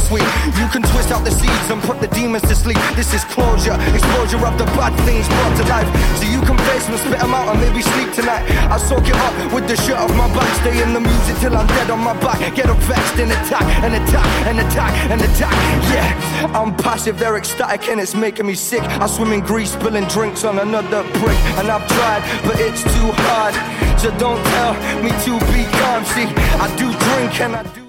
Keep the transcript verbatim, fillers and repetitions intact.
bittersweet. You can twist out the seeds and put the demons to sleep. This is closure, exposure of the bad things brought to life. So you can face them, spit them out and maybe sleep tonight. I soak it up with the shirt off my back. Stay in the music till I'm dead on my back. Get up vexed and attack, and attack, and attack, and attack. Yeah, I'm passive, they're ecstatic and it's making me sick. I swim in grease, spilling drinks on another brick. And I've tried, but it's too hard. So don't tell me to be calm. See, I do drink and I do